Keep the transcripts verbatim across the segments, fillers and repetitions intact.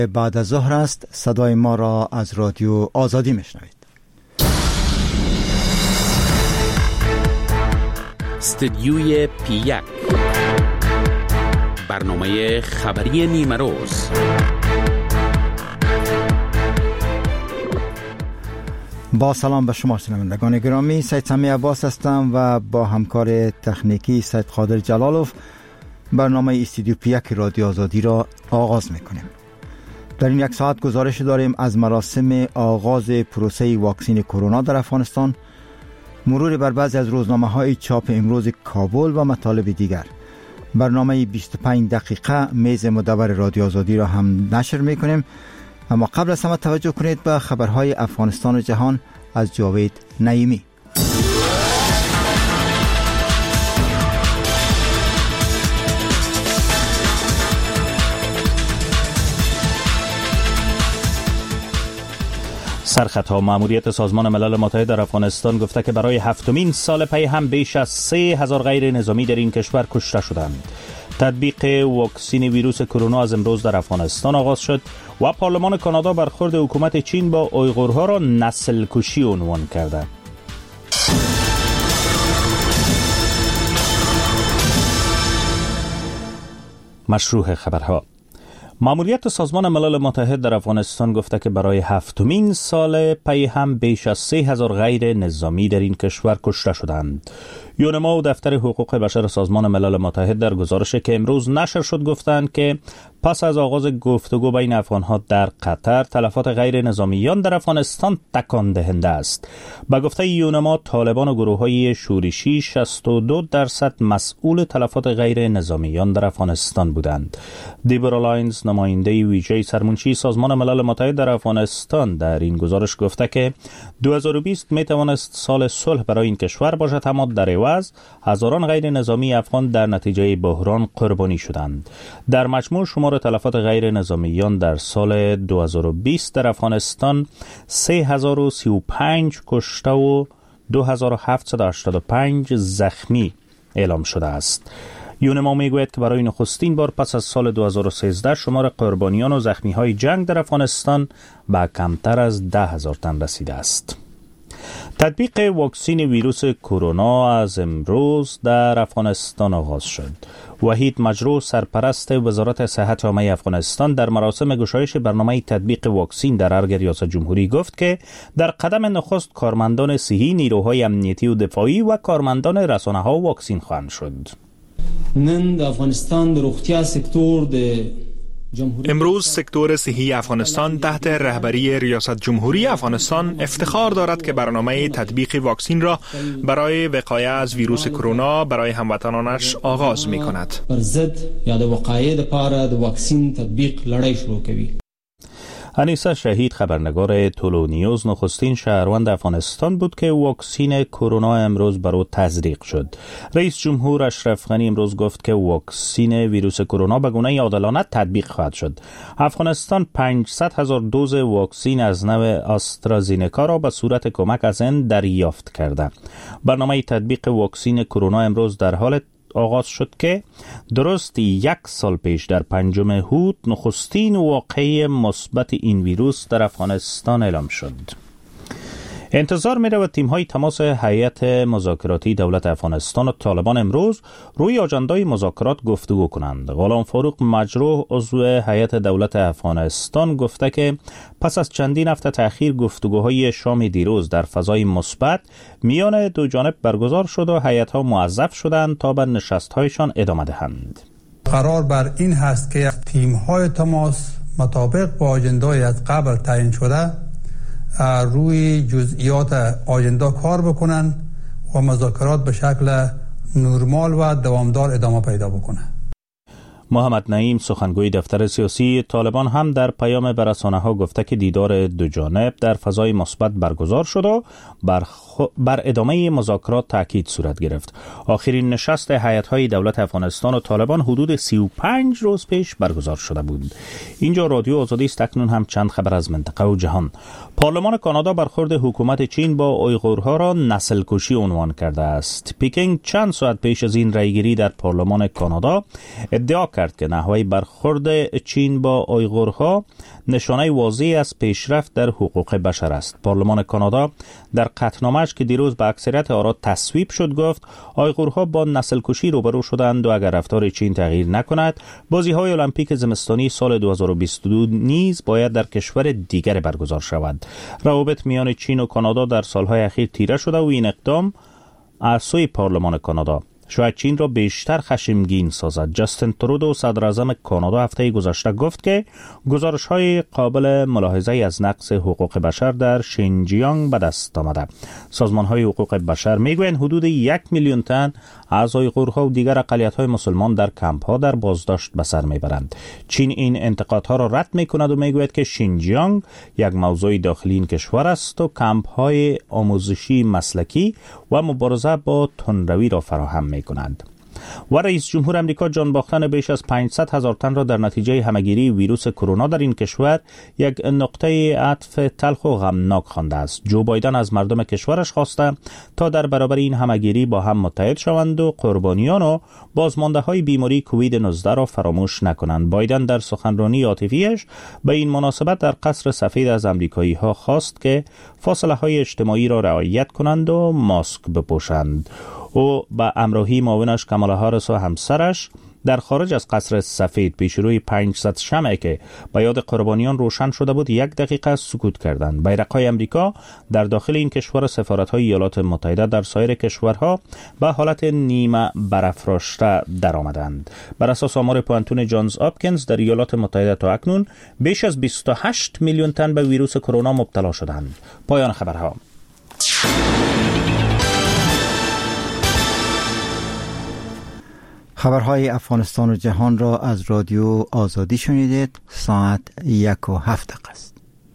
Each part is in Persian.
بعد از ظهر است. صدای ما را از رادیو آزادی میشنوید. استدیوی پی یک، برنامه خبری نیمه روز. با سلام به شما شنوندگان گرامی، سید سمی عباس هستم و با همکار تکنیکی سید قادر جلالوف برنامه استدیو پی یک رادیو آزادی را آغاز میکنیم. در این یک ساعت گزارش داریم از مراسم آغاز پروسه واکسین کرونا در افغانستان، مرور بر بعضی از روزنامه‌های چاپ امروز کابل و مطالب دیگر. برنامه بیست و پنج دقیقه میز مدور رادیو آزادی را هم نشر میکنیم. اما قبل از همه توجه کنید به خبرهای افغانستان و جهان از جاوید نعیمی. سرخطها مأموریت سازمان ملل متحد در افغانستان گفته که برای هفتمین سال پی هم بیش از سه هزار غیر نظامی در این کشور کشته شدند. تطبیق واکسین ویروس کرونا از امروز در افغانستان آغاز شد و پارلمان کانادا برخورد حکومت چین با اویغورها را نسل کشی عنوان کرده. مشروع خبرها. مأموریت سازمان ملل متحد در افغانستان گفته که برای هفتمین سال پی هم بیش از سه هزار غیر نظامی در این کشور کشته شدند. یونما و دفتر حقوق بشر سازمان ملل متحد در گزارشی که امروز نشر شد گفتند که پس از آغاز گفتگو بین افغانها در قطر، تلفات غیر نظامیان در افغانستان تکان دهنده است. به گفته یونما، طالبان و گروه‌های شورشی شصت و دو درصد مسئول تلفات غیر نظامیان در افغانستان بودند. دیبورا لاینز، نماینده ویژه سرمنشی سازمان ملل متحد در افغانستان، در این گزارش گفته که دو هزار و بیست می توانست سال صلح برای این کشور باشد، اما در عوض هزاران غیر نظامی افغان در نتیجه بحران قربانی شدند. در مجموع شمار تلفات غیر نظامیان در سال دو هزار و بیست در افغانستان سه هزار و سی و پنج کشته و دو هزار و هفتصد و هشتاد و پنج زخمی اعلام شده است. یونما میگوید که برای نخستین بار پس از سال دو هزار و سیزده شمار قربانیان و زخمی های جنگ در افغانستان به کمتر از ده هزار تن رسیده است. تطبیق واکسین ویروس کرونا از امروز در افغانستان آغاز شد. وحید مجروح، سرپرست وزارت صحت عامه افغانستان، در مراسم گشایش برنامه تطبیق واکسین در ارگ ریاست جمهوری گفت که در قدم نخست کارمندان صحی، نیروهای امنیتی و دفاعی و کارمندان رسانه‌ها واکسین خواهند شد. نن د افغانستان د روغتیا سکتور د امروز سکتور صحی افغانستان تحت رهبری ریاست جمهوری افغانستان افتخار دارد که برنامه تطبیق واکسین را برای وقایه از ویروس کرونا برای هموطنانش آغاز می کند. بر ضد یا د وقایه لپاره د واکسین تطبیق لړۍ شروع کوي. انیسه شهید، خبرنگار طلوع نیوز، نخستین شهروند افغانستان بود که واکسین کرونا امروز بر او تزریق شد. رئیس جمهور اشرف غنی امروز گفت که واکسین ویروس کرونا به گونه عادلانه تطبیق خواهد شد. افغانستان پانصد هزار دوز واکسین از نوع آسترازینکا را به صورت کمک از هند دریافت کرده. برنامه تطبیق واکسین کرونا امروز در حال آغاز شد که درست یک سال پیش در پنجم هود نخستین واقعه مثبت این ویروس در افغانستان اعلام شد. انتظار می رود تیم های تماس هیئت مذاکراتی دولت افغانستان و طالبان امروز روی آجندای مذاکرات گفتگو کنند. غلام فاروق مجروح، عضو هیئت دولت افغانستان، گفته که پس از چندین هفته تأخیر گفتگوهای شام دیروز در فضای مثبت میان دو جانب برگزار شد و هیئت ها موظف شدند تا به نشست هایشان ادامه دهند. قرار بر این هست که تیم های تماس مطابق با آجندای از قبل تعیین شده روی جزئیات آجندا کار بکنن و مذاکرات به شکل نرمال و دوامدار ادامه پیدا بکنه. محمد نعیم، سخنگوی دفتر سیاسی طالبان، هم در پیام به رسانه‌ها گفته که دیدار دو جانب در فضای مثبت برگزار شد و بر, خ... بر ادامه مذاکرات تاکید صورت گرفت. آخرین نشست هیئت‌های دولت افغانستان و طالبان حدود سی و پنج روز پیش برگزار شده بود. اینجا رادیو آزادی است. اکنون هم چند خبر از منطقه و جهان. پارلمان کانادا برخورد حکومت چین با اویغورها را نسل کشی عنوان کرده است. پکینگ چند ساعت پیش از این رأیگیری در پارلمان کانادا ادعا کرد کرد که نحوه برخورد چین با اویغورها نشانه واضحی از پیشرفت در حقوق بشر است. پارلمان کانادا در قطعنامه‌اش که دیروز به اکثریت آرا تصویب شد گفت اویغورها با نسل کشی روبرو شدند و اگر رفتار چین تغییر نکند بازی‌های المپیک زمستانی سال دو هزار و بیست و دو نیز باید در کشور دیگر برگزار شود. روابط میان چین و کانادا در سالهای اخیر تیره شده و این اقدام از سوی پارلمان کانادا شاید چین را بیشتر خشمگین سازد. جاستین ترودو صدر اعظم کانادا هفته گذشته گفت که گزارش‌های قابل ملاحظه از نقض حقوق بشر در شینجیانگ به دست آمده. سازمان‌های حقوق بشر میگویند حدود یک میلیون تن از اویغورها و دیگر اقلیت‌های مسلمان در کمپ‌ها در بازداشت به سر میبرند. چین این انتقادها را رد میکند و میگوید که شینجیانگ یک موضوع داخلی این کشور است و کمپ‌های آموزشی مسلکی و مبارزه با تندروی را فراهم می‌کنند. و رئیس جمهور امریکا جان باختن بیش از پانصد هزار تن را در نتیجه همهگیری ویروس کرونا در این کشور یک نقطه عطف تلخ و غمناک خوانده است. جو بایدن از مردم کشورش خواسته تا در برابر این همهگیری با هم متحد شوند و قربانیان و بازمانده های بیماری کووید نوزده را فراموش نکنند. بایدن در سخنرانی عاطفی‌اش به این مناسبت در قصر سفید از امریکایی ها خواست که فاصله های اجتماعی را رعایت کنند و ماسک بپوشند. او با همراهی معاونش کامالا هاریس و همسرش در خارج از قصر سفید پیش روی پانصد شمعی که به یاد قربانیان روشن شده بود یک دقیقه سکوت کردند. بیرق‌های امریکا در داخل این کشور سفارت‌های ایالات متحده در سایر کشورها به حالت نیمه برافراشته درآمدند. بر اساس آمار پوانتون جانز آپکینز در ایالات متحده تا اکنون بیش از بیست و هشت میلیون تن به ویروس کرونا مبتلا شدند. پایان خبرها. خبرهای افغانستان و جهان را از رادیو آزادی شنیدید. ساعت یک و هفت دقیقه است.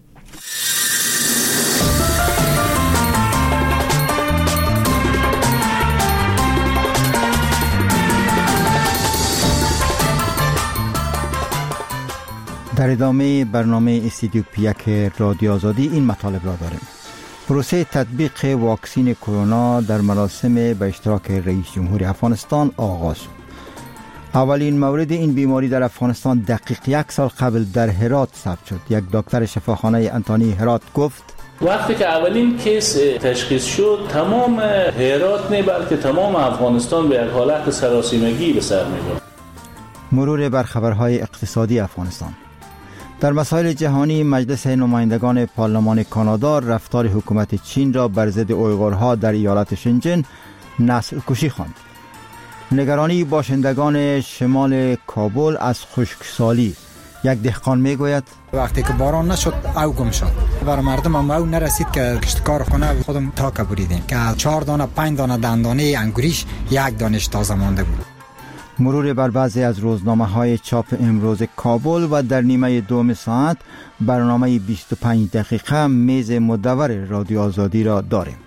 در ادامه برنامه استودیو پیک رادیو آزادی این مطالب را داریم. پروسه تطبیق واکسین کرونا در مراسم به اشتراک رئیس جمهور افغانستان آغاز شد. اولین مورد این بیماری در افغانستان دقیق یک سال قبل در هرات ثبت شد. یک دکتر شفاخانه انتانی هرات گفت وقتی که اولین کیس تشخیص شد تمام هرات نه بلکه تمام افغانستان به یک حالت سراسیمگی به سر می‌برد. مرور بر خبرهای اقتصادی افغانستان. در مسائل جهانی مجلس نمایندگان پارلمان کانادا رفتار حکومت چین را بر ضد اویغورها در ایالت شنجن نسل کشی خواند. نگرانی باشندگان شمال کابل از خشکسالی. یک دهقان میگوید وقتی که باران نشد او گم شد. برای مردم هم او نرسید که کشتکار خونه خودم تاکه بریدیم که چهار دانه پنج دانه دندانه انگوریش یک دانش تازه مانده بود. مرور بر بعضی از روزنامه های چاپ امروز کابل و در نیمه دوم ساعت برنامه بیست و پنج دقیقه میز مدور رادیو آزادی را داریم.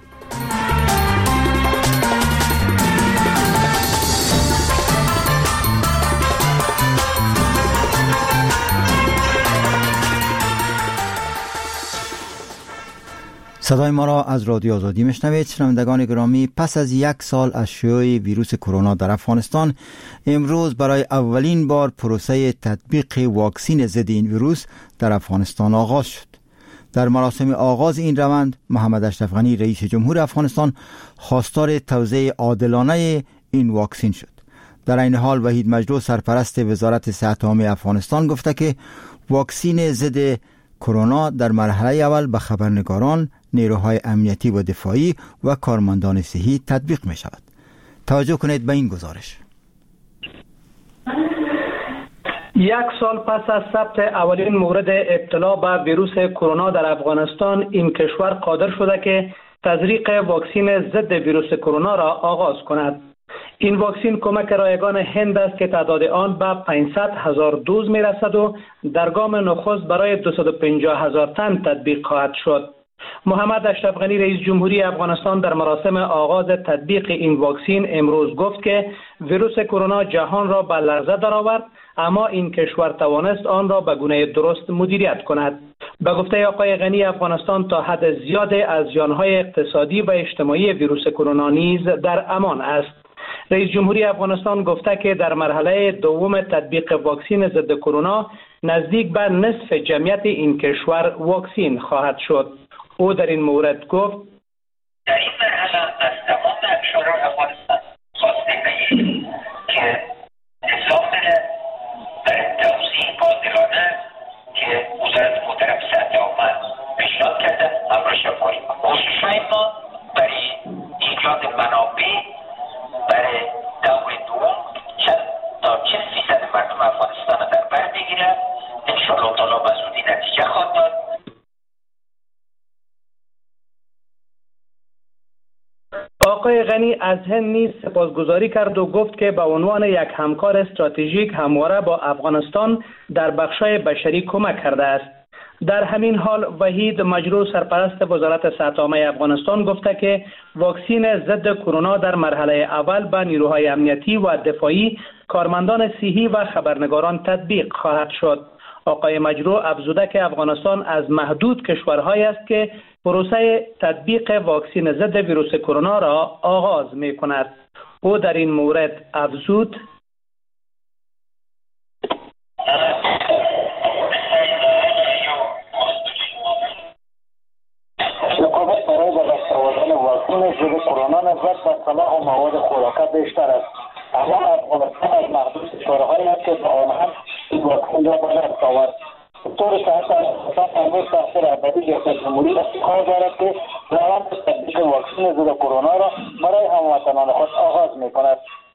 صدای ما را از رادیو آزادی میشنوید. شنوندگان گرامی، پس از یک سال از شیوع ویروس کرونا در افغانستان امروز برای اولین بار پروسه تطبیق واکسین ضد این ویروس در افغانستان آغاز شد. در مراسم آغاز این روند محمد اشرف غنی رئیس جمهور افغانستان خواستار توزیع عادلانه این واکسین شد. در این حال وحید مجلو سرپرست وزارت صحت عامه افغانستان گفته که واکسین ضد کرونا در مرحله اول به خبرنگاران، نیروهای امنیتی و دفاعی و کارمندان صحی تطبیق می شود. توجه کنید به این گزارش. یک سال پس از ثبت اولین مورد ابتلا به ویروس کرونا در افغانستان، این کشور قادر شده که تزریق واکسین ضد ویروس کرونا را آغاز کند. این واکسین کمک رایگان هند است که تعداد آن به پانصد هزار دوز می رسد و در گام نخست برای دویست و پنجاه هزار تن تطبیق خواهد شد. محمد اشرف غنی رئیس جمهوری افغانستان در مراسم آغاز تطبیق این واکسین امروز گفت که ویروس کرونا جهان را به لرزه درآورد، اما این کشور توانست آن را به گونه درست مدیریت کند. به گفته آقای غنی، افغانستان تا حد زیادی از زیانهای اقتصادی و اجتماعی ویروس کرونا نیز در امان است. رئیس جمهوری افغانستان گفته که در مرحله دوم تطبیق واکسن ضد کرونا نزدیک به نصف جمعیت این کشور واکسین خواهد شد. او در این مورد گفت در این مرحله از تمام شورای افغانستان خواسته بگیم که اضافه در توزیع بازدارانه که وزارت محترم صحت عامه پیشنهاد کرده همراهی کنیم. کوشش‌های ما برای ایجاد منابع برای دور دوم چند تا چند فیصد مردم افغانستان در بر بگیره. انشاءالله تعالی به زودی نتیجه خواهد داد. آقای غنی از هند نیز سپاسگزاری کرد و گفت که به عنوان یک همکار استراتژیک همواره با افغانستان در بخشای بشری کمک کرده است. در همین حال وحید مجرو سرپرست وزارت صحت عامه افغانستان گفته که واکسن ضد کرونا در مرحله اول به نیروهای امنیتی و دفاعی، کارمندان صحی و خبرنگاران تطبیق خواهد شد. آقای مجرو افزوده که افغانستان از محدود کشورهایی است که پروسه تطبیق واکسن ضد ویروس کرونا را آغاز می کند. او در این مورد افزود رقابت برای به دست آوردن واکسن ضد کرونا نسبت به صلاح و مواد خوراکی بیشتر است. اما افغانستان از محدود کشورهایی است که با آن هم این واکسن را به دست آورد. طور صحت افغانستان امروز تحت رهبری ریاست جمهوری افتخار دارد که روند تطبیق واکسن ضد کرونا را برای هموطنان خود آغاز می‌کند.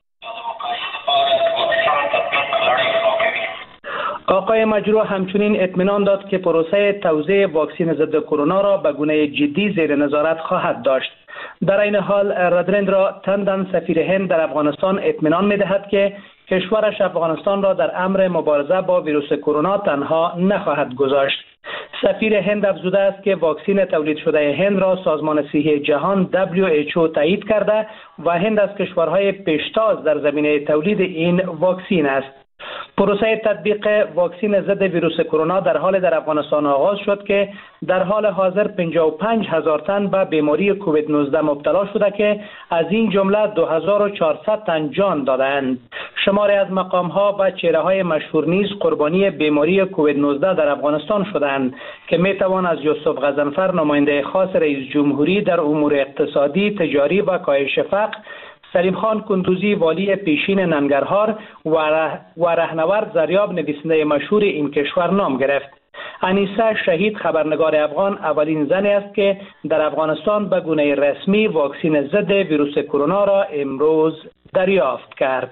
آقای مجرو همچنین اطمینان داد که پروسه توزیع واکسن ضد کرونا را به گونه جدی زیر نظارت خواهد داشت. در این حال رادریندرا تندن سفیر هند در افغانستان اطمینان می‌دهد که کشورش افغانستان را در امر مبارزه با ویروس کرونا تنها نخواهد گذاشت. سفیر هند افزوده است که واکسن تولید شده هند را سازمان صحی جهان دبلیو اچ او تایید کرده و هند از کشورهای پیشتاز در زمینه تولید این واکسن است. پروسه تطبیق واکسن ضد ویروس کرونا در حال در افغانستان آغاز شد که در حال حاضر پنجاه و پنج هزار تن به بیماری کووید نوزده مبتلا شده که از این جمله دو هزار و چهارصد تن جان دادند. شماری از مقام‌ها و چهره‌های مشهور نیز قربانی بیماری کووید نوزده در افغانستان شدند که می‌توان از یوسف غضنفر نماینده خاص رئیس جمهوری در امور اقتصادی، تجاری و کاهش فقر، سلیم خان کندوزی والی پیشین ننگرهار و, ره و رهنورد زریاب نویسنده مشهور این کشور نام گرفت. انیسه شهید خبرنگار افغان اولین زنی است که در افغانستان به گونه رسمی واکسن ضد ویروس کرونا را امروز دریافت کرد.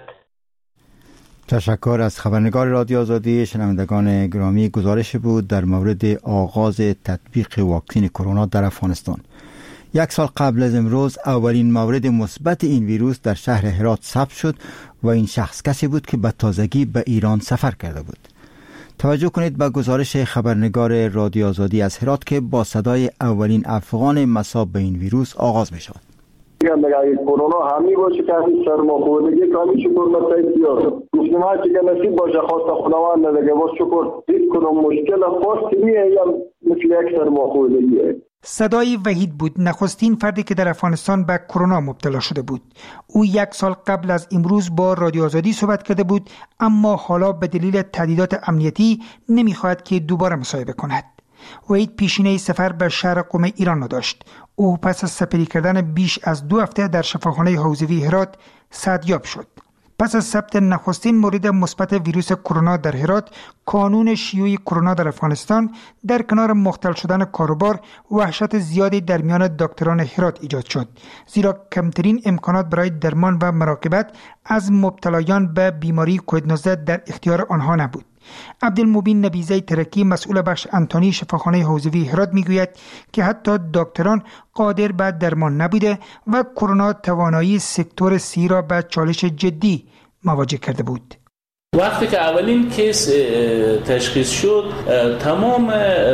تشکر از خبرنگار رادیو آزادی. شنوندگان گرامی، گزارش بود در مورد آغاز تطبیق واکسن کرونا در افغانستان. یک سال قبل از امروز اولین مورد مثبت این ویروس در شهر هرات ثبت شد و این شخص کسی بود که به تازگی به ایران سفر کرده بود. توجه کنید به گزارش خبرنگار رادیو آزادی از هرات که با صدای اولین افغان مصاب به این ویروس آغاز می شود. اگر کرونا همی باشه که همین سرماخوردگی کامی شکر مسایی سیاست گفتیم ها چه نصیب باشه خواست خداوند دیگه باز شکر هیچ کنم مشکل خواست نیه یا مثل یک سرماخوردگیه. صدای وحید بود، نخستین فردی که در افغانستان به کرونا مبتلا شده بود. او یک سال قبل از امروز با رادیو آزادی صحبت کرده بود، اما حالا به دلیل تهدیدات امنیتی نمیخواهد که دوباره مصاحبه کند. وحید پیشینه سفر به شهر قم ایران نداشت. او پس از سپری کردن بیش از دو هفته در شفاخانه حوزوی هرات صحتیاب شد. پس از ثبت نخستین مورد مثبت ویروس کرونا در هرات، کانون شیوع کرونا در افغانستان در کنار مختل شدن کاروبار وحشت زیادی در میان دکتران هرات ایجاد شد، زیرا کمترین امکانات برای درمان و مراقبت از مبتلایان به بیماری کووید نوزده در اختیار آنها نبود. عبدالمبین نبیزه ترکی مسئول بخش انتونی شفاخانه حوزوی هرات میگوید که حتی دکتران قادر به درمان نبوده و کرونا توانایی سکتور سی را به چالش جدی مواجه کرده بود. وقتی که اولین کیس تشخیص شد، تمام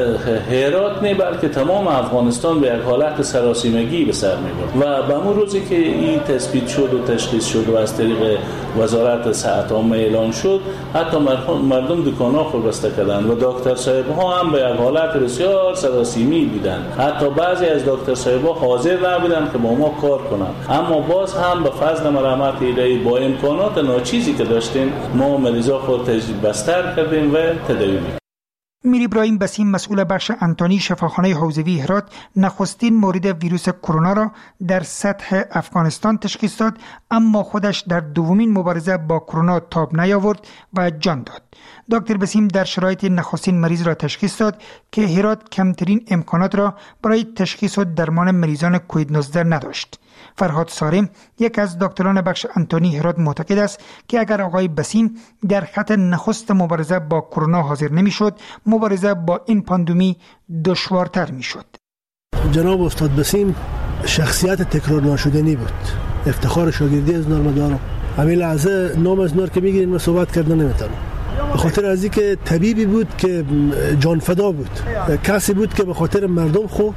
هرات نه بلکه تمام افغانستان به یک حالت سراسیمگی به سر می‌برد و به همون روزی که این تثبیت شد و تشخیص شد و از طریق وزارت صحت عامه اعلان شد، حتی مردم دکان‌ها خود بسته کردند و دکتر صاحب‌ها هم به یک حالت بسیار سراسیمی بودند. حتی بعضی از دکتر صاحب‌ها حاضر نبودند که با ما کار کنند، اما باز هم به فضل مرحمت الهی با امکانات ناچیزی که داشتیم ما مریضا خود تجدید بستر کردیم و تداوی می‌کنیم. میر ابراهیم بسیم مسئول بخش انتونی شفاخانه حوزوی هرات نخستین مورد ویروس کرونا را در سطح افغانستان تشخیص داد، اما خودش در دومین مبارزه با کرونا تاب نیاورد و جان داد. دکتر بسیم در شرایط نخستین مریض را تشخیص داد که هرات کمترین امکانات را برای تشخیص و درمان مریضان کووید نوزده نداشت. فرهاد سارم یک از دکتران بخش انتونی هرات معتقد است که اگر آقای بسیم در خط نخست مبارزه با کرونا حاضر نمیشد، مبارزه با این پاندمی دشوارتر میشد. جناب استاد بسیم شخصیت تکرار ناشدنی بود. افتخار شاگردی از نور مدارم. همین لحظه نام از نور که میگیرین من صحبت کردن نمیتونم. به خاطر از اینکه طبیبی بود که جان فدا بود، کسی بود که به خاطر مردم خو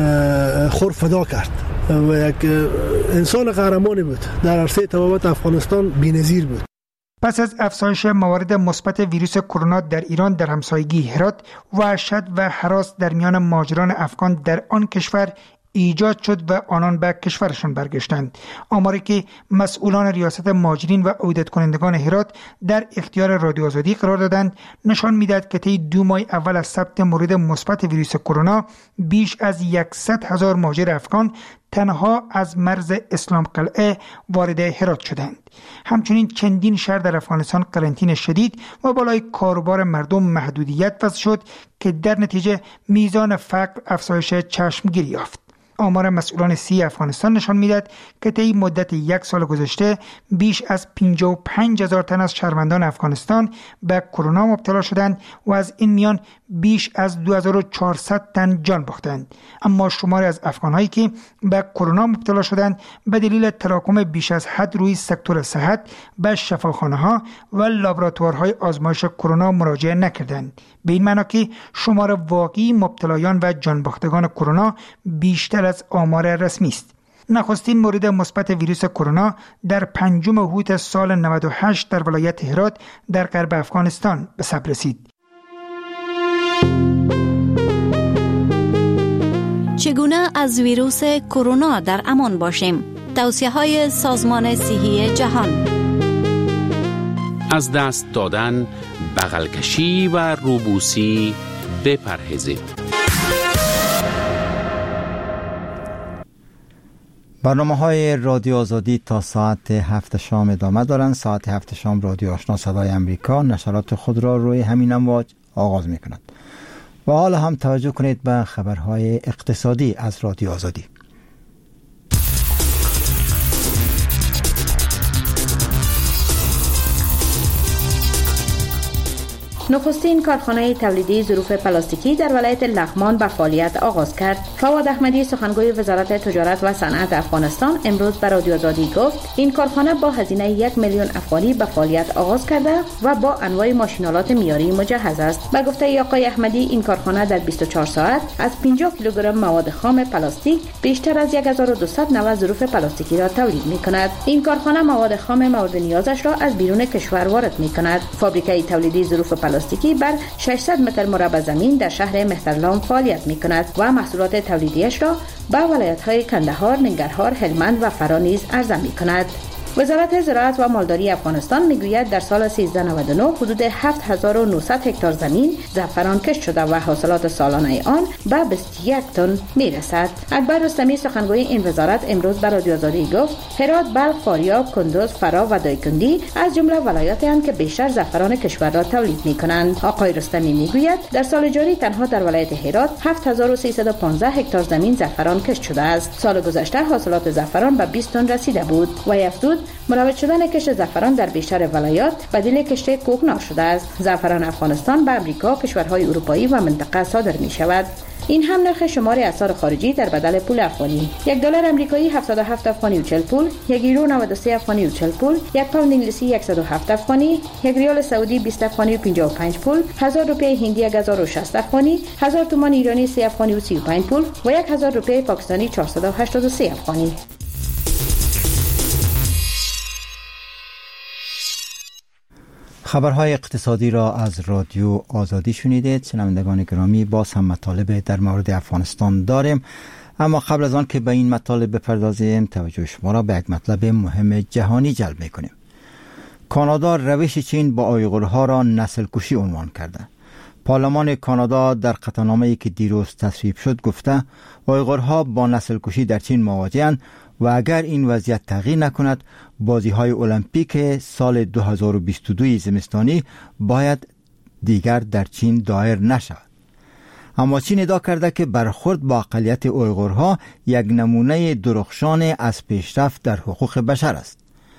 خور فدا کرد و یک انسان قهرمانی بود. در عرصه طبابت افغانستان بی‌نظیر بود. پس از افزایش موارد مثبت ویروس کرونا در ایران در همسایگی هرات، وحشت و هراس در میان مهاجران افغان در آن کشور ایجاد شد و آنان به کشورشان برگشتند. آماری که مسئولان ریاست مهاجرین و عودت کنندگان هرات در اختیار رادیو آزادی قرار دادند نشان می‌دهد که طی دو ماه اول از ثبت مورد مثبت ویروس کرونا بیش از صد هزار مهاجر افغان تنها از مرز اسلام قلعه وارد هرات شدند. همچنین چندین شهر در افغانستان قرنطینه شدید و بالای کاروبار مردم محدودیت وضع شد که در نتیجه میزان فقر افزایش چشمگیری یافت. آمار مسئولان صحی افغانستان نشان می‌دهد که طی مدت یک سال گذشته بیش از پنجاه و پنج هزار تن از شهروندان افغانستان به کرونا مبتلا شدند و از این میان بیش از دو هزار و چهارصد تن جان باختند. اما شماری از افغان‌هایی که به کرونا مبتلا شدند به دلیل تراکم بیش از حد روی سکتور صحت به شفاخانه‌ها و لابراتوارهای آزمایش کرونا مراجعه نکردند. به این معنی که شمار واقعی مبتلایان و جان باختگان کرونا بیشتر از آمار رسمی است. نخستین مورد مثبت ویروس کرونا در پنجم اوت سال نود و هشت در ولایت هرات در غرب افغانستان به ثبت رسید. چگونه از ویروس کرونا در امان باشیم؟ توصیه‌های سازمان صحی جهان. از دست دادن، بغل کشی و روبوسی بپرهیزید. برنامه های رادیو آزادی تا ساعت هفت شام ادامه دارند. ساعت هفت شام رادیو آشنا صدای امریکا نشرات خود را روی همین امواج آغاز می کند. و حالا هم توجه کنید به خبرهای اقتصادی از رادیو آزادی. نخستین کارخانه تولیدی ظروف پلاستیکی در ولایت لغمان به فعالیت آغاز کرد. فواد احمدی سخنگوی وزارت تجارت و صنعت افغانستان امروز به رادیو آزادی گفت این کارخانه با هزینه یک میلیون افغانی به فعالیت آغاز کرده و با انواع ماشینالات معیاری مجهز است. به گفته آقای احمدی این کارخانه در بیست و چهار ساعت از پنجاه کیلوگرم مواد خام پلاستیک بیشتر از صد و بیست نوع ظروف پلاستیکی را تولید می‌کند. این کارخانه مواد خام مورد نیازش را از بیرون کشور وارد می‌کند. فابریکه تولیدی ظروف پلاستیکی در ششصد متر مربع زمین در شهر مهترلام فعالیت می‌کند و محصولات تولیدیش را به ولایت‌های کندهار، ننگرهار، هلمند و فرا نیز عرضه می‌کند. وزارت زراعت و مالداری افغانستان میگوید در سال سیزده نود و نه حدود هفت هزار و نهصد هکتار زمین زعفران کشت شده و حاصلات سالانه آن به بیست و یک تن میرسد. اکبر رستمی سخنگوی این وزارت امروز به رادیو آزادی گفت هرات، بلخ، فاریاب، کندوز، فرا و دایکندی از جمله ولایاتی هستند که بیشتر زعفران کشور را تولید میکنند. آقای رستمی میگوید در سال جاری تنها در ولایت هرات هفت هزار و سیصد و پانزده هکتار زمین زعفران کشت شده است. سال گذشته حاصلات زعفران به بیست تن رسیده بود و افزود مروج شدن کشت زعفران در بیشتر ولایات بدیل کشت کوکنار شده است. زعفران افغانستان به امریکا، کشورهای اروپایی و منطقه صادر می شود. این هم نرخ شمار اسعار خارجی در بدل پول افغانی. یک دلار آمریکایی هفتاد و هفت افغانی و چهل پول، یک یورو نود و سه افغانی و چهل پول، یک پوند انگلیسی صد و هفت افغانی، یک ریال سعودی بیست افغانی و پنجاه و پنج پول، هزار روپیه هندی یک هزار و شصت افغانی، هزار تومان ایرانی سه افغانی و سی و پنج پول و یک هزار روپیه پاکستانی چهارصد و هشتاد و سه افغانی. خبرهای اقتصادی را از رادیو آزادی شنیدید. شنوندگان گرامی، باز هم مطالب در مورد افغانستان داریم، اما قبل از آن که به این مطالب بپردازیم توجه شما را به یک مطلب مهم جهانی جلب می‌کنیم. کانادا روش چین با آیغورها را نسل کشی عنوان کرده. پارلمان کانادا در قطعنامه‌ای که دیروز تصویب شد گفته آیغورها با نسل کشی در چین مواجه‌اند و اگر این وضعیت تغییر نکند بازی‌های المپیک سال دو هزار و بیست و دو زمستانی باید دیگر در چین دایر نشود. اما چین ادعا کرده که برخورد با اقلیت اویغورها یک نمونه درخشان از پیشرفت در حقوق بشر است.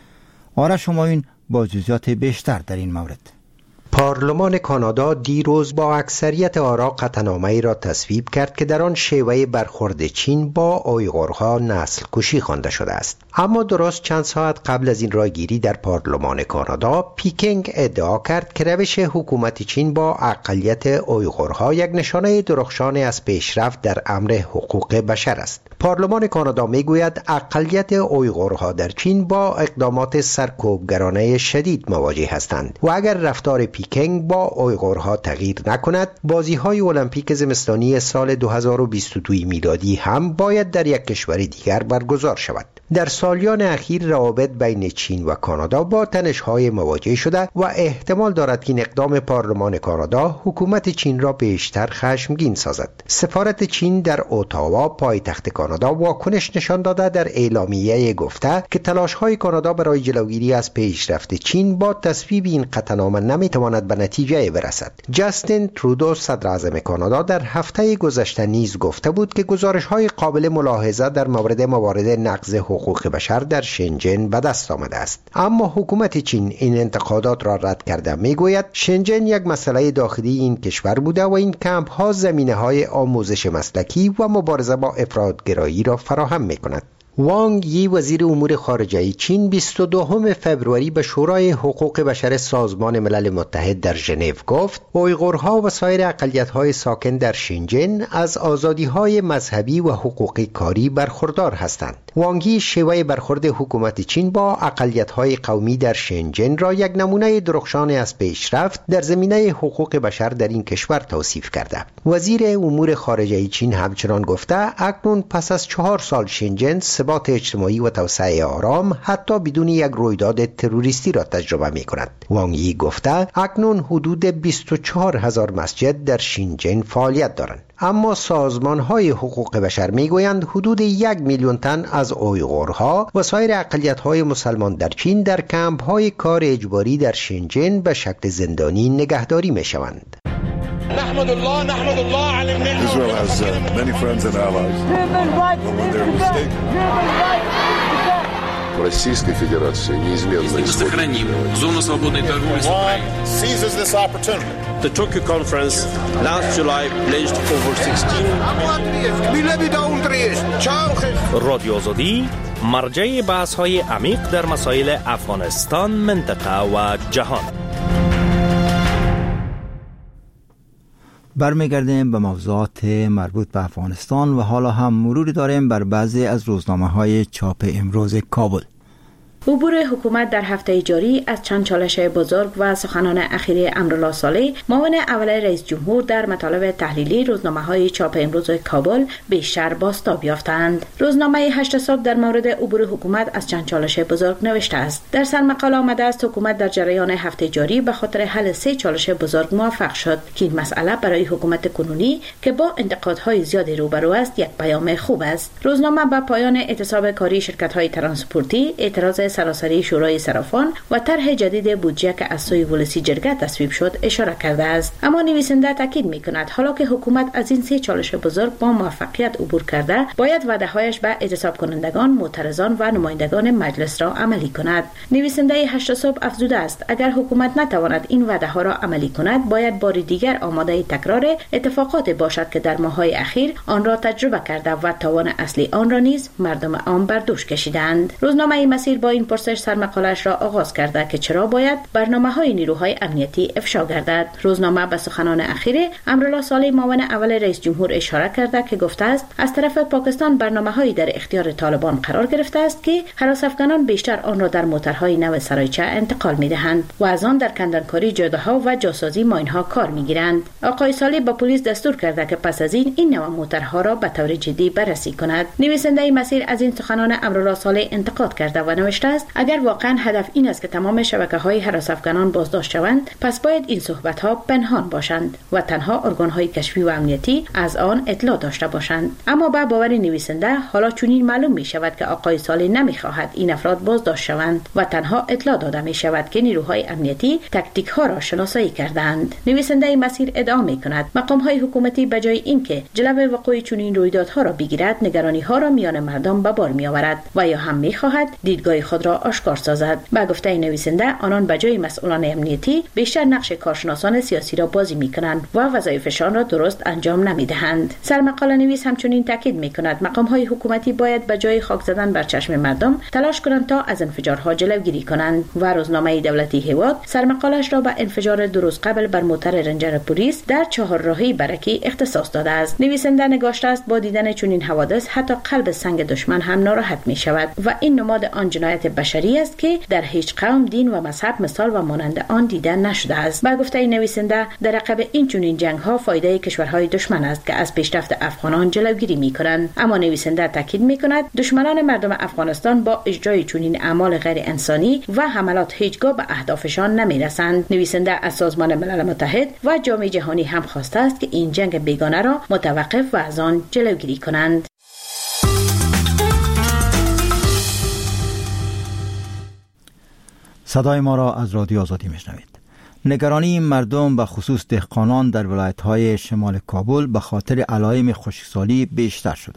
آرش همایون با جزئیات بیشتر در این مورد. پارلمان کانادا دیروز با اکثریت آرا قطعنامه‌ای را تصویب کرد که در آن شیوه برخورد چین با اویغورها نسل کشی خوانده شده است. اما درست چند ساعت قبل از این رایگیری در پارلمان کانادا، پیکنگ ادعا کرد که روش حکومت چین با اقلیت اویغورها یک نشانه درخشان از پیشرفت در امر حقوق بشر است. پارلمان کانادا میگوید اقلیت اویغورها در چین با اقدامات سرکوبگرانه شدید مواجه هستند و اگر رفتار پیکنگ با اویغورها تغییر نکند بازی‌های المپیک زمستانی سال دو هزار و بیست و دو میلادی هم باید در یک کشور دیگر برگزار شود. در سالیان اخیر روابط بین چین و کانادا با تنش‌های مواجه شده و احتمال دارد که این اقدام پارلمان کانادا حکومت چین را بیشتر خشمگین سازد. سفارت چین در اتاوا پایتخت کانادا واکنش نشان داده در اعلامیه گفته که تلاش‌های کانادا برای جلوگیری از پیشرفت چین با تصویب این قطعنامه نمی‌تواند به نتیجه برسد. جاستین ترودو صدر اعظم کانادا در هفته گذشته نیز گفته بود که گزارش‌های قابل ملاحظه در مورد موارد نقض حقوق بشر در شنجن به دست آمده است. اما حکومت چین این انتقادات را رد کرده میگوید شنجن یک مسئله داخلی این کشور بوده و این کمپ ها زمینه های آموزش مسلکی و مبارزه با افراطگرایی را فراهم می کند. وانگ یی وزیر امور خارجه چین بیست و دوم فوریه به شورای حقوق بشر سازمان ملل متحد در ژنو گفت اویغورها و سایر اقلیت‌های ساکن در شنجن از آزادی‌های مذهبی و حقوقی کاری برخوردار هستند. وانگ یی شیوه برخورد حکومت چین با اقلیت‌های قومی در شنجن را یک نمونه درخشان از پیشرفت در زمینه حقوق بشر در این کشور توصیف کرده. وزیر امور خارجه چین همچنان گفته اکنون پس از چهار سال شنجن ثبات اجتماعی و توسعه آرام حتی بدون یک رویداد تروریستی را تجربه می کند. وانگ یی گفته اکنون حدود بیست و چهار هزار مسجد در شنجن فعالیت دارند. اما سازمان‌های حقوق بشر می‌گویند حدود یک میلیون تن از اویغورها و سایر اقلیت‌های مسلمان در چین در کمپ‌های کار اجباری در شنجن به شکل زندانی نگهداری می‌شوند. نحمد الله نحمد الله على النعمة. Israel has uh, many friends and allies. When they're mistaken. Российской Федерации неизменно сохраним зону свободной торговли с Украиной. Seizes this opportunity. The Tokyo conference last July pledged over sixteen رادیو آزادی مرجع بحث‌های عمیق در مسائل افغانستان، منطقه و جهان. برمیگردیم به موضوعات مربوط به افغانستان و حالا هم مروری داریم بر بعضی از روزنامه‌های چاپ امروز کابل. عبور حکومت در هفته جاری از چند چالش بزرگ و سخنان اخیر امرالله صالح معاون اول رئیس جمهور در مطالب تحلیلی روزنامه‌های چاپ امروز کابل بیشتر بازتاب یافتند. روزنامه هشت صبح در مورد عبور حکومت از چند چالش بزرگ نوشته است. در سرمقاله آمده است حکومت در جریان هفته جاری به خاطر حل سه چالش بزرگ موفق شد که این مسئله برای حکومت کنونی که با انتقادهای زیادی روبرو است یک پیام خوب است. روزنامه به پایان اعتصاب کاری شرکت‌های ترانسپورتی، اعتراض سراسری شورای صرافان و طرح جدید بودجه که از سوی ولسی جرگه تصویب شد اشاره کرده است. اما نویسنده تاکید می‌کند حالا که حکومت از این سه چالش بزرگ با موفقیت عبور کرده، باید وعده‌هایش به اعتصاب کنندگان، معترضان و نمایندگان مجلس را عملی کند. نویسنده هشت صبح افزوده است اگر حکومت نتواند این وعده‌ها را عملی کند، باید بار دیگر آماده تکرار اتفاقات باشد که در ماه‌های اخیر آن را تجربه کرده و توان اصلی آن را نیز مردم عام بر دوش کشیدند. روزنامه مسیر با این پرسش سرمقاله‌اش را آغاز کرده که چرا باید برنامه‌های نیروهای امنیتی افشا گردد. روزنامه به سخنان اخیر امرالله صالح معاون اول رئیس جمهور اشاره کرده که گفته است از طرف پاکستان برنامه‌هایی در اختیار طالبان قرار گرفته است که هراس افغانان بیشتر آن را در موترهای نو سرایچه انتقال می‌دهند و از آن در کندنکاری جاده‌ها و جاسازی ماین‌ها کار می‌گیرند. آقای صالح با پلیس دستور کرده که پس از این این نوع موترها را به طور جدی بررسی کند. نویسنده مسیر از این سخنان امرالله صالح انتقاد کرده و نوشته است اگر واقعا هدف این است که تمام شبکه‌های هراس افغانان بازداشت شوند، پس باید این صحبت‌ها پنهان باشند و تنها ارگان‌های کشفی و امنیتی از آن اطلاع داشته باشند. اما با باور نویسنده حالا چنین معلوم می‌شود که آقای صالح نمی‌خواهد این افراد بازداشت شوند و تنها اطلاع داده می‌شود که نیروهای امنیتی تاکتیک‌ها را شناسایی کردند. نویسنده مسیر ادعا می‌کند مقام‌های حکومتی به جای اینکه جلو وقوع چنین رویدادها را بگیرد، نگرانی‌ها را میان مردم به بار می‌آورد و یا هم می‌خواهد دیدگاه خود را آشکار سازد. با گفته نویسنده آنان به جای مسئولان امنیتی بیشتر نقش کارشناسان سیاسی را بازی می‌کنند و وظایفشان را درست انجام نمی‌دهند. سرمقاله نویس همچنین تاکید می‌کند مقام‌های حکومتی باید به جای خاک زدن بر چشم مردم تلاش کنند تا از انفجارها جلوگیری کنند. و روزنامه دولتی هیواد سرمقاله‌اش را به انفجار دو روز قبل بر موتر رنجر پلیس در چهارراهی برکی اختصاص داده است. نویسنده نگاشته است با دیدن چنین حوادث حتی قلب سنگ دشمن هم ناراحت می شود و این نماد آن جنایت بشری است که در هیچ قوم، دین و مذهب مثال و مانند آن دیده نشده است. با گفته نویسنده در عقب این چنین جنگ ها فایده کشورهای دشمن است که از پیشرفت افغانان جلوگیری می کنند. اما نویسنده تاکید می کند دشمنان مردم افغانستان با اجرای چنین اعمال غیر انسانی و حملات هیچگاه به اهدافشان نمی رسند. نویسنده از سازمان ملل متحد و جامعه جهانی هم خواسته است که این جنگ بیگانه را متوقف و از آن جلوگیری کنند. صدای ما را از رادیو آزادی میشنوید. نگرانی مردم به خصوص دهقانان در ولایت‌های شمال کابل به خاطر علائم خشکسالی بیشتر شده.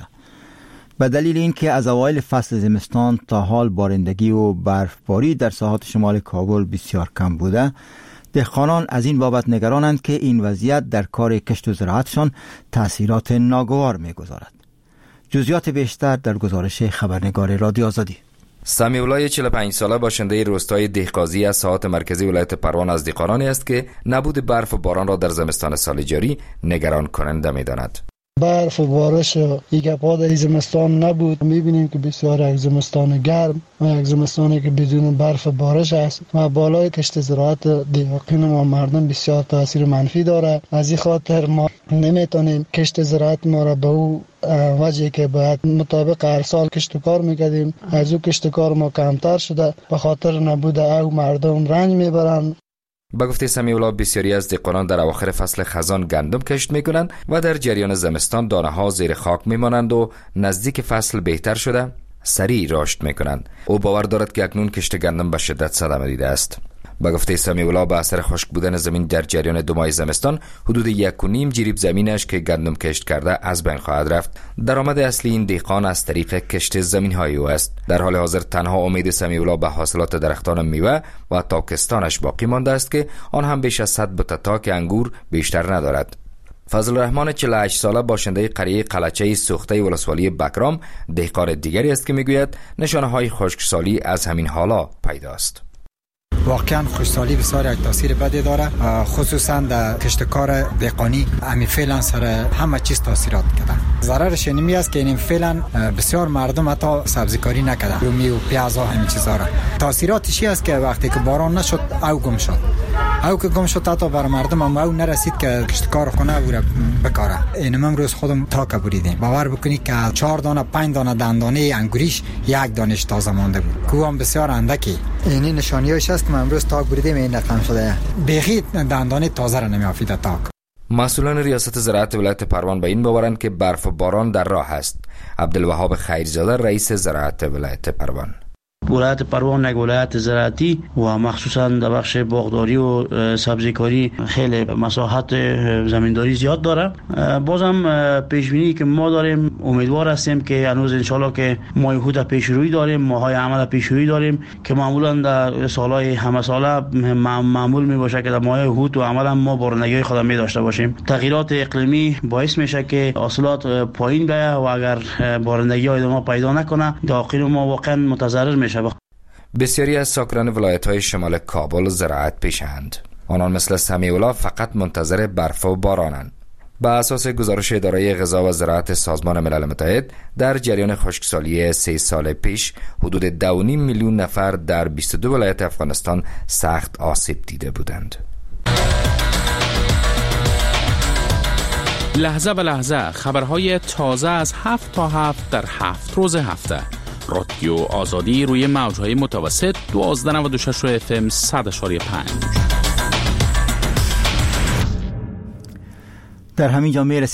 به دلیل اینکه از اوایل فصل زمستان تا حال بارندگی و برفباری در ساحات شمال کابل بسیار کم بوده، دهقانان از این بابت نگرانند که این وضعیت در کار کشت و زراعتشان تأثیرات ناگوار می‌گذارد. جزئیات بیشتر در گزارش خبرنگار رادیو آزادی. سمیعالله چهل و پنج ساله باشنده روستای دهقازی از ساحات مرکزی ولایت پروان از دهقانانی است که نبود برف و باران را در زمستان سال جاری نگران کننده می‌داند. برف و بارش و یک گپا در زمستان نبود. میبینیم که بسیار یک زمستان گرم و یک زمستانی که بدون برف و بارش است و بالای کشت زراعت دهقان و مردم بسیار تاثیر منفی داره. از این خاطر ما نمیتونیم کشت زراعت ما را به او وجهی که باید مطابق هر سال کشت و کار میکردیم از او کشت کار ما کمتر شده، به خاطر نبود او مردم رنج میبرند. با گفته سمیعالله بسیاری از دهقانان در اواخر فصل خزان گندم کشت میکنند و در جریان زمستان دانه ها زیر خاک میمانند و نزدیک فصل بهتر شده سریع رشد میکنند. او باور دارد که اکنون کشت گندم به شدت صدمه دیده است. با گفته سمیعالله به اثر خشک بودن زمین در جریان دو ماه زمستان حدود یک و نیم جریب زمینش که گندم کشت کرده از بین خواهد رفت. درآمد اصلی این دهقان از طریق کشت زمین های او است. در حال حاضر تنها امید سمیعالله به حاصلات درختان میوه و تاکستانش باقی مانده است که آن هم بیش از صد بوته تاک انگور بیشتر ندارد. فضل الرحمن چهل و هشت ساله باشنده قریه قلعچه سوخته ولسوالی بکرام دهقان دیگری است که میگوید نشانه های خشکسالی از همین حالا پیداست. واقعا خشکسالی بسیار یک تاثیر بدی داره، خصوصا در کشتکار دهقانی همین فعلا سر همه چیز تاثیرات کرده. ضررش اینمی است که این فعلا بسیار مردم حتی سبزیکاری نکردن، رومی و پیاز ها همین چیزا را. تاثیراتش است که وقتی که باران نشد او گم شد. او که گم شد حتی بر مردم هم او نرسید که کشتکار کنه و بکاره. این امروز خودم تا بریدیم. باور بکنید که چهار دانه پنج دانه دندانه انگوریش یک دانش تازه مانده بود. کو هم بسیار اندکی. اینی نشانیاش است که ما امروز تاک بریدیم این رقم شده. بخی دندانه تازه را نمیافید تاک. مسئولان ریاست زراعت ولایت پروان به این باورند که برف و باران در راه است. عبدالوهاب خیرزاده رئیس زراعت ولایت پروان: ولایت پروان یک ولایت زراعتی و مخصوصا در بخش باغداری و سبزیکاری خیلی مساحت زمینداری زیاد داره. بازم پیش بینی که ما داریم، امیدوار هستیم که هنوز انشالله که ماه هوت پیش روی داریم، ماهای عمل پیش روی داریم که معمولا در سالهای همه ساله معمول می باشه که در ماه هوت و عملا ما بارندگی خود می داشته باشیم. تغییرات اقلیمی باعث میشه که حاصلات پایین بیاید و اگر بارندگی ادامه پیدا نکنه داخل ما واقعا متضرر میشه. بسیاری از ساکنان ولایت‌های شمال کابل زراعت پیشند. آنان مثل سمیع‌الله فقط منتظر برف و بارانند. با اساس گزارش اداره غذا و زراعت سازمان ملل متحد در جریان خشکسالی سه سال پیش حدود دو و نیم میلیون نفر در بیست و دو ولایت افغانستان سخت آسیب دیده بودند. لحظه به لحظه خبرهای تازه از هفت تا هفت در هفت روز هفته. رادیو آزادی روی موجهای متوسط دوازده نود و شش اف ام صد اشاری پنج. در همین جا